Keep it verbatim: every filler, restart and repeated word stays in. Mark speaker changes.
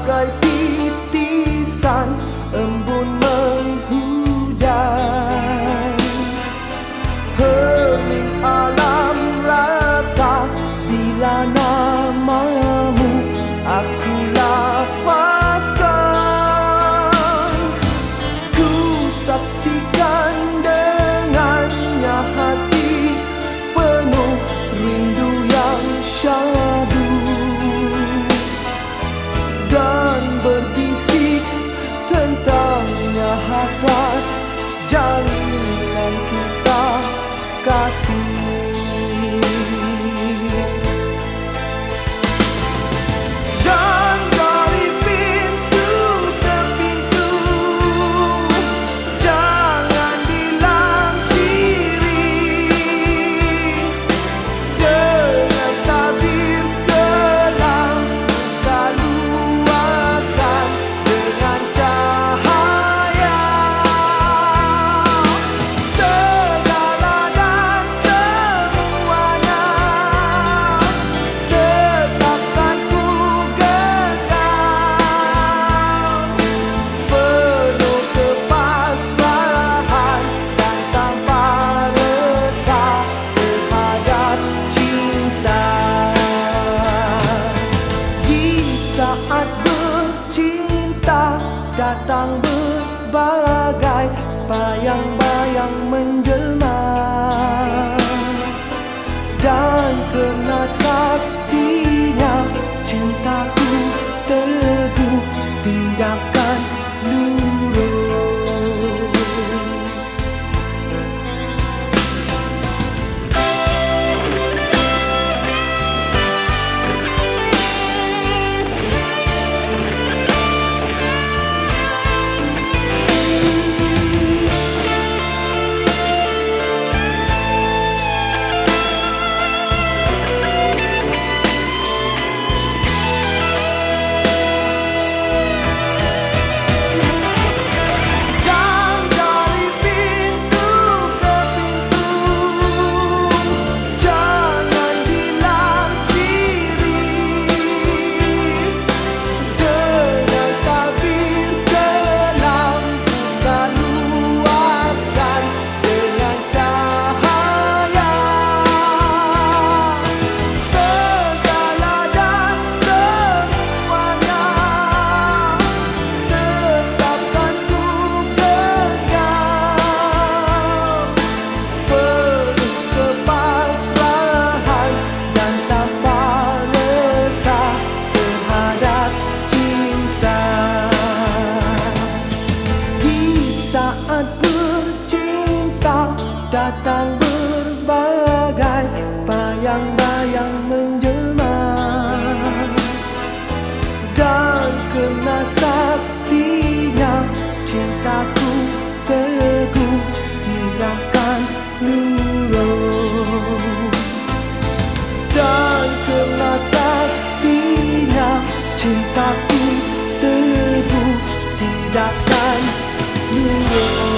Speaker 1: bagai titisan embun menghujan. Hening alam rasa bila namamu aku lafazkan. Ku saksikan dengannya hati penuh rindu yang syahdu, dan berbisik tentangnya hasrat jalinan kita kasih. Dan dari pintu ke pintu jangan dilangsiri dengan tabir kelam, kita luaskan dengan cahaya. Segala dan semuanya tetapkan ku genggam, penuh kepasrahan dan tanpa resah terhadap cinta. Di saat bercinta datang berbagai bayang-bayang menjelma, dan kerana saktinya cintaku teguh tidakkan luruh. Saat bercinta datang berbagai bayang-bayang menjelma, dan kerana saktinya cintaku teguh tidakkan luruh. Dan kerana saktinya cintaku teguh tidakkan luruh.